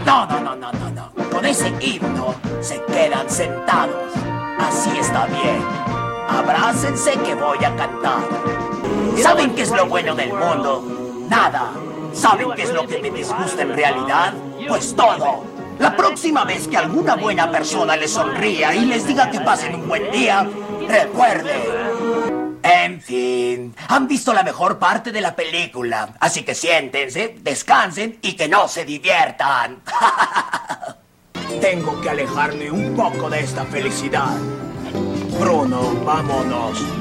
No. Con ese himno se quedan sentados. Así está bien. Abrácense que voy a cantar. ¿Saben qué es lo bueno del mundo? Nada. ¿Saben qué es lo que me disgusta en realidad? Pues todo. La próxima vez que alguna buena persona les sonría y les diga que pasen un buen día, recuerden. En fin, han visto la mejor parte de la película, así que siéntense, descansen y que no se diviertan. Tengo que alejarme un poco de esta felicidad. Bruno, vámonos.